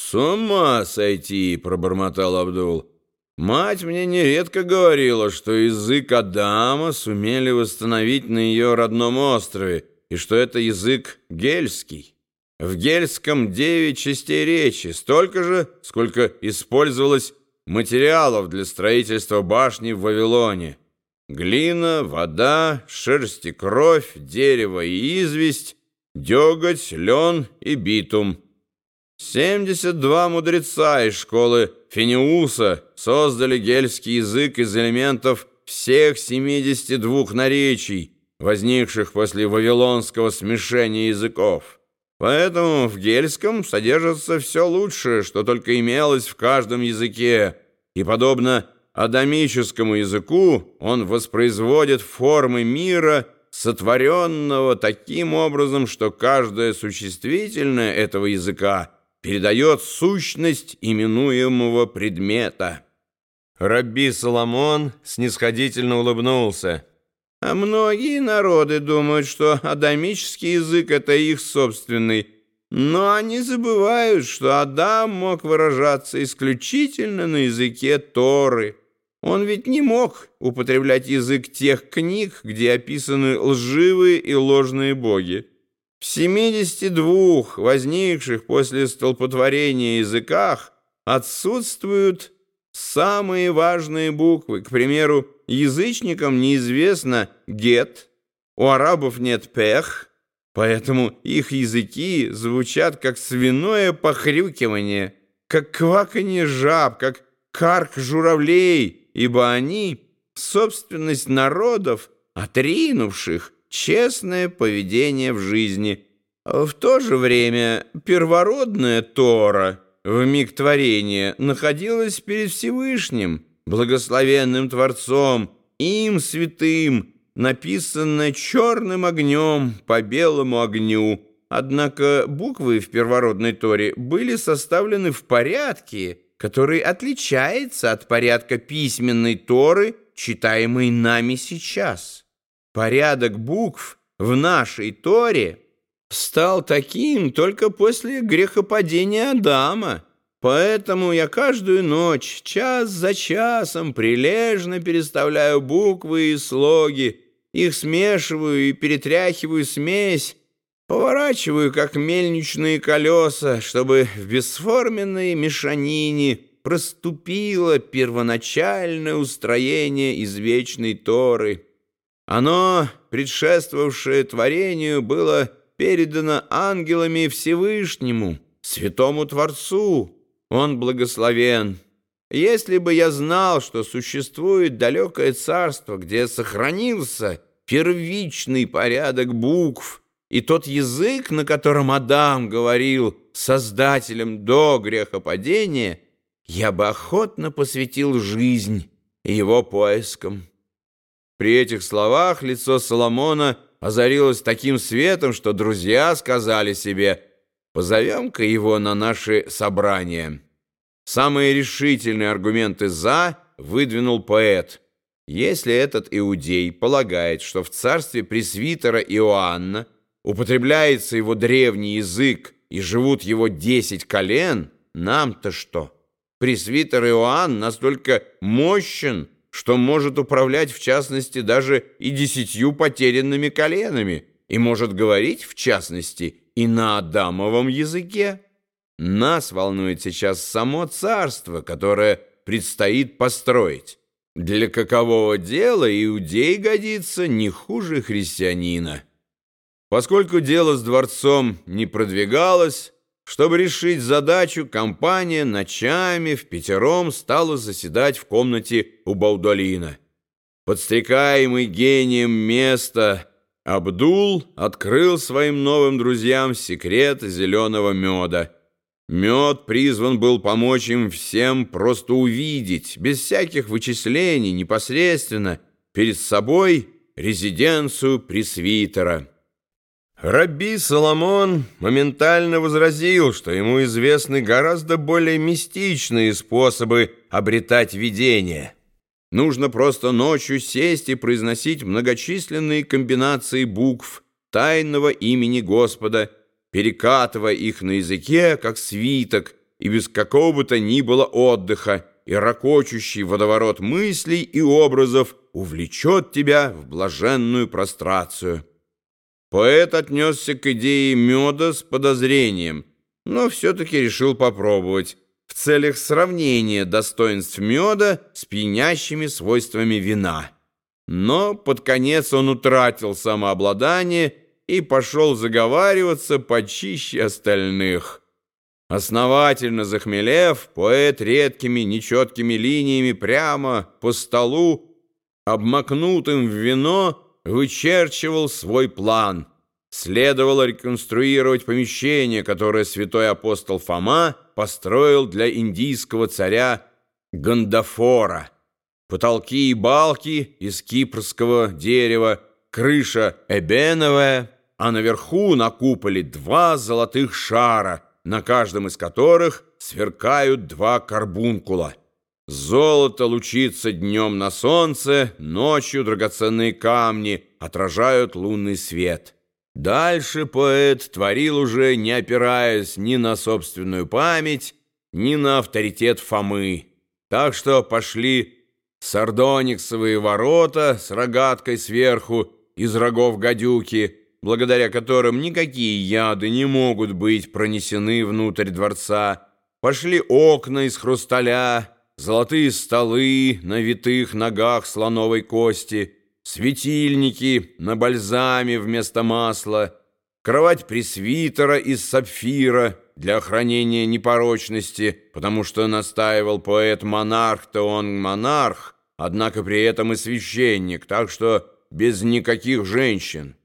«С ума сойти!» — пробормотал Абдул. «Мать мне нередко говорила, что язык Адама сумели восстановить на ее родном острове, и что это язык гельский. В гельском 9 частей речи, столько же, сколько использовалось материалов для строительства башни в Вавилоне. Глина, вода, шерсть и кровь, дерево и известь, деготь, лен и битум. 72 мудреца из школы Финиуса создали гельский язык из элементов всех 72 наречий, возникших после вавилонского смешения языков. Поэтому в гельском содержится все лучшее, что только имелось в каждом языке, и, подобно адамическому языку, он воспроизводит формы мира, сотворенного таким образом, что каждое существительное этого языка передает сущность именуемого предмета». Рабби Соломон снисходительно улыбнулся. «А многие народы думают, что адамический язык — это их собственный, но они забывают, что Адам мог выражаться исключительно на языке Торы. Он ведь не мог употреблять язык тех книг, где описаны лживые и ложные боги. В 72 возникших после столпотворения языках отсутствуют самые важные буквы. К примеру, язычникам неизвестно «гет», у арабов нет «пех», поэтому их языки звучат как свиное похрюкивание, как кваканье жаб, как карк журавлей, ибо они — собственность народов, отринувших честное поведение в жизни. В то же время первородная Тора в миг творения находилась перед Всевышним, благословенным Творцом, им святым, написанная черным огнем по белому огню. Однако буквы в первородной Торе были составлены в порядке, который отличается от порядка письменной Торы, читаемой нами сейчас. Порядок букв в нашей Торе стал таким только после грехопадения Адама. Поэтому я каждую ночь, час за часом, прилежно переставляю буквы и слоги, их смешиваю и перетряхиваю смесь, поворачиваю, как мельничные колеса, чтобы в бесформенной мешанине проступило первоначальное устроение извечной Торы. Оно, предшествовавшее творению, было передано ангелами Всевышнему, святому Творцу. Он благословен. Если бы я знал, что существует далекое царство, где сохранился первичный порядок букв, и тот язык, на котором Адам говорил с Создателем до грехопадения, я бы охотно посвятил жизнь его поискам». При этих словах лицо Соломона озарилось таким светом, что друзья сказали себе: «Позовем-ка его на наши собрания». Самые решительные аргументы «за» выдвинул поэт. Если этот иудей полагает, что в царстве пресвитера Иоанна употребляется его древний язык и живут его 10 колен, нам-то что? Пресвитер Иоанн настолько мощен, что может управлять, в частности, даже и 10 потерянными коленами, и может говорить, в частности, и на адамовом языке. Нас волнует сейчас само царство, которое предстоит построить. Для какового дела иудей годится не хуже христианина. Поскольку дело с дворцом не продвигалось, чтобы решить задачу, компания ночами впятером стала заседать в комнате у Баудолина. Подстрекаемый гением места, Абдул открыл своим новым друзьям секрет зеленого меда. Мед призван был помочь им всем просто увидеть, без всяких вычислений, непосредственно перед собой резиденцию пресвитера. Рабби Соломон моментально возразил, что ему известны гораздо более мистичные способы обретать видение. Нужно просто ночью сесть и произносить многочисленные комбинации букв тайного имени Господа, перекатывая их на языке, как свиток, и без какого бы то ни было отдыха, и ракочущий водоворот мыслей и образов увлечет тебя в блаженную прострацию. Поэт отнесся к идее меда с подозрением, но все-таки решил попробовать в целях сравнения достоинств меда с пьянящими свойствами вина. Но под конец он утратил самообладание и пошел заговариваться почище остальных. Основательно захмелев, поэт редкими нечеткими линиями прямо по столу, обмакнутым в вино, вычерчивал свой план. Следовало реконструировать помещение, которое святой апостол Фома построил для индийского царя Гандафора. Потолки и балки из кипрского дерева, крыша эбеновая, а наверху на куполе 2 золотых шара, на каждом из которых сверкают 2 карбункула. Золото лучится днем на солнце, ночью драгоценные камни отражают лунный свет. Дальше поэт творил уже, не опираясь ни на собственную память, ни на авторитет Фомы. Так что пошли сардониксовые ворота с рогаткой сверху из рогов гадюки, благодаря которым никакие яды не могут быть пронесены внутрь дворца. Пошли окна из хрусталя, золотые столы на витых ногах слоновой кости, светильники на бальзаме вместо масла, кровать пресвитера из сапфира для охранения непорочности, потому что настаивал поэт монарх-то он монарх, однако при этом и священник, так что без никаких женщин.